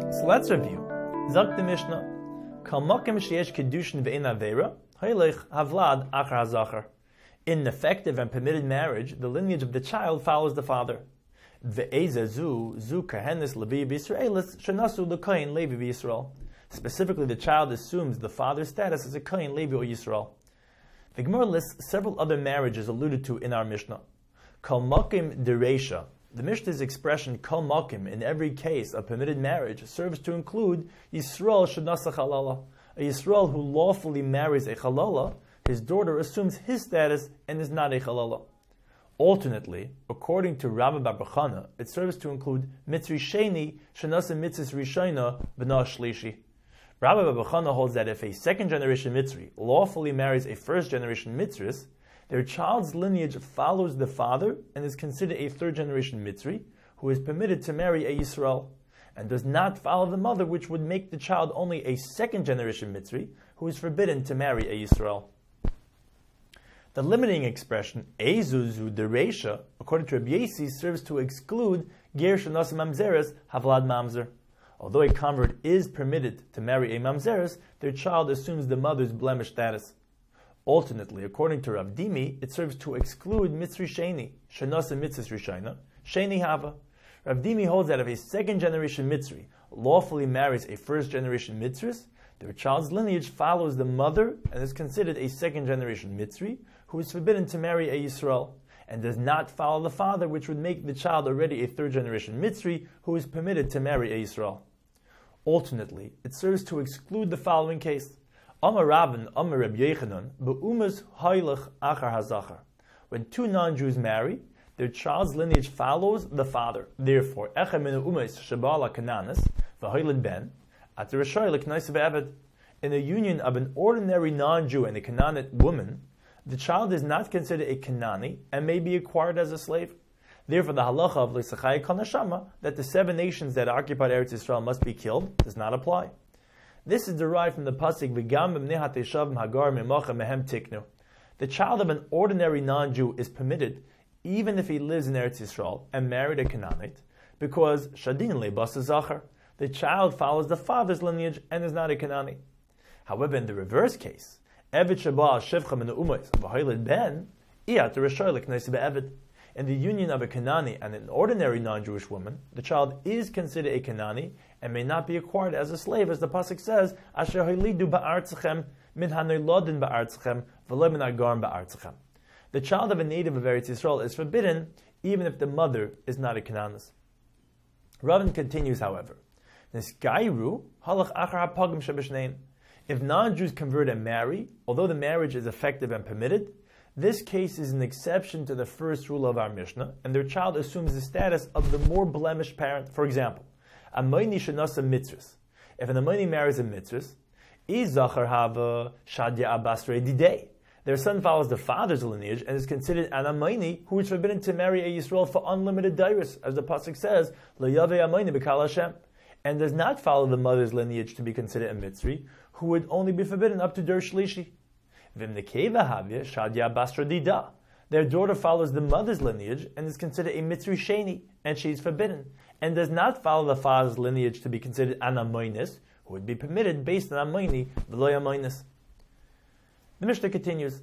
So let's review. Zok the Mishnah, Kal Mokim Sheyesh Kedushin Ve'in Aveira, Haylech Havlad Achar HaZachar. In an effective and permitted marriage, the lineage of the child follows the father. Ve'eza zu kahenis levi b'Yisraelis shenasu l'kohen levi b'Yisrael. Specifically, the child assumes the father's status as a kohen, levi, or Yisrael. The Gemara lists several other marriages alluded to in our Mishnah. Kal Mokim Dereisha. The Mishnah's expression Kal Mokim in every case of permitted marriage serves to include Yisrael shenasa chalala. A Yisrael who lawfully marries a chalala, his daughter assumes his status and is not a chalala. Alternately, according to Rabbi Bar Chana, it serves to include Mitzri Sheni shenasa mitzis rishayna b'na shlishi. Rabbi Bar Chana holds that if a second-generation Mitzri lawfully marries a first-generation Mitzris, their child's lineage follows the father and is considered a third-generation Mitzri, who is permitted to marry a Yisrael, and does not follow the mother, which would make the child only a second-generation Mitzri, who is forbidden to marry a Yisrael. The limiting expression, Ezuzu Dereisha, according to Rabbi Yossi, serves to exclude Ger Shenas Mamzeres Havlad Mamzer. Although a convert is permitted to marry a Mamzeres, their child assumes the mother's blemished status. Alternately, according to Rav Dimi, it serves to exclude Mitzri Sheni, Shenas Mitzis Rishayna, Sheni Hava. Rav Dimi holds that if a second-generation Mitzri lawfully marries a first-generation Mitzris, their child's lineage follows the mother and is considered a second-generation Mitzri, who is forbidden to marry a Yisrael, and does not follow the father, which would make the child already a third-generation Mitzri, who is permitted to marry a Yisrael. Alternately, it serves to exclude the following case. Amar Ravin, Amar Reb Yechanan, Be'umas Haylech Achar HaZachar. When two non-Jews marry, their child's lineage follows the father. Therefore, Echem min Umas Shabala Kananis, V'Hayled Ben, At the Rishaylik Naisav Eved. In the union of an ordinary non-Jew and a Canaanite woman, the child is not considered a Canaanite and may be acquired as a slave. Therefore, the halacha of L'Sachai Kol Neshama, that the 7 nations that occupied Eretz Yisrael must be killed, does not apply. This is derived from the pasuk V'gam b'mnei hateshavim hagar mimacha mehem tiknu. The child of an ordinary non-Jew is permitted, even if he lives in Eretz Yisrael and married a Canaanite, because shadin lebas zachar, the child follows the father's lineage and is not a Canaanite. However, in the reverse case, Eved Shabal Shevcha min Umayis v'Hayled Ben iyat Rishaylik Naisav Eved. In the union of a Canaanite and an ordinary non-Jewish woman, the child is considered a Canaanite and may not be acquired as a slave, as the pasuk says, "Asher holidu ba'artzachem min hanoilodin ba'artzachem v'lo min agarim ba'artzachem." The child of a native of Eretz Yisrael is forbidden, even if the mother is not a Canaanite. Ravin continues, however, Nisgairu halach achar hapagim shebeshnein. If non-Jews convert and marry, although the marriage is effective and permitted, this case is an exception to the first rule of our Mishnah, and their child assumes the status of the more blemished parent. For example, a Amayni shenasa mitzvus. If an Amayni marries a mitzvus, Izachar hava shadya abasre didei. Their son follows the father's lineage and is considered an Amayni who is forbidden to marry a Yisrael for unlimited dairis, as the pasuk says, Lo yaveh Amayni b'kal Hashem, and does not follow the mother's lineage to be considered a Mitzri, who would only be forbidden up to Der Shlishi. Their daughter follows the mother's lineage and is considered a Mitzri Sheni, and she is forbidden, and does not follow the father's lineage to be considered an Amoinis, who would be permitted based on Amoini, v'lo Amoinis. The Mishnah continues,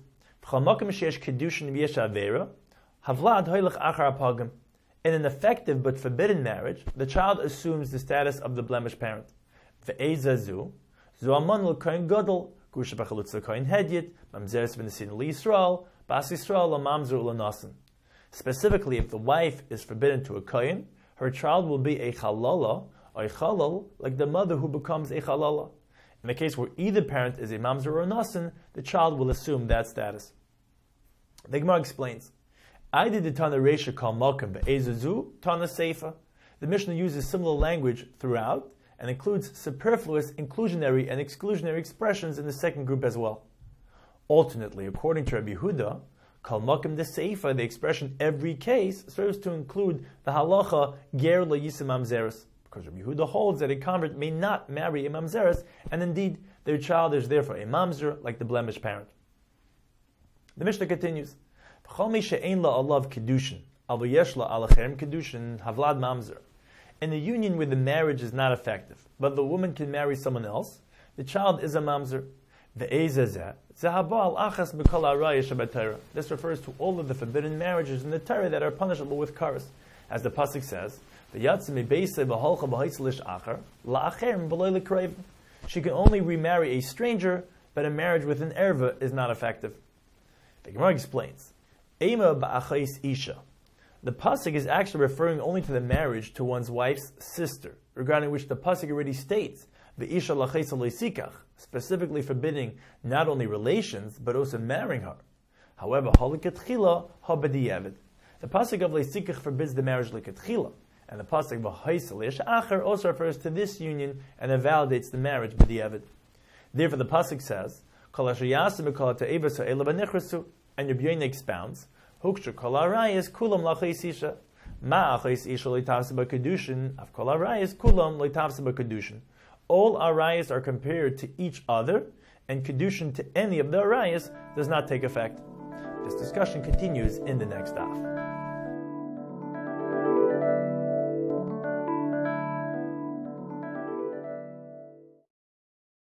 in an effective but forbidden marriage, the child assumes the status of the blemished parent. Ve'ezazu, Zu'aman l'kohen gadol, Gusha b'chalutz l'kohen hedyet, mamzeres v'nesin l'Yisrael, bas Yisrael l'mamzer u'l'nasin. Specifically, if the wife is forbidden to a kohen, her child will be a chalala, or a chalal, like the mother who becomes a chalala. In the case where either parent is a mamzer or a nasin, the child will assume that status. The Gemara explains, Aidi de Tana Reisha Kal Mokim Be'ezuzu Tana Seifa. The Mishnah uses similar language throughout and includes superfluous, inclusionary, and exclusionary expressions in the second group as well. Alternately, according to Rabbi Yehuda, Kal Mokim de Seifa, the expression every case, serves to include the halacha Ger lo Yisem Mamzeres, because Rabbi Yehuda holds that a convert may not marry a Mamzeres, and indeed their child is therefore a Mamzer, like the blemished parent. The Mishnah continues, In a union where the marriage is not effective, but the woman can marry someone else, the child is a mamzer. This refers to all of the forbidden marriages in the Torah that are punishable with kares. As the pasuk says, she can only remarry a stranger, but a marriage with an erva is not effective. The Gemara explains, Ema ba'achais isha. The pasuk is actually referring only to the marriage to one's wife's sister, regarding which the pasuk already states, Ve'isha lachais aloisikach, specifically forbidding not only relations, but also marrying her. However, halikatchila habadiyevid. The pasuk of leisikach forbids the marriage likatchila, and the pasuk v'hais alish acher also refers to this union and it validates the marriage b'diyevid. Therefore, the pasuk says, Kol asher yasim b'kol ha'te'evas ha'ela b'nechrasu, and Rabbi Yoina expounds, Huksha kol ha'rayas kulam lachais isha, ma achais isha loitavse b'kedushin, av kol ha'rayas kulam loitavse b'kedushin. All arayas are compared to each other, and kedushin to any of the arayas does not take effect. This discussion continues in the next daf.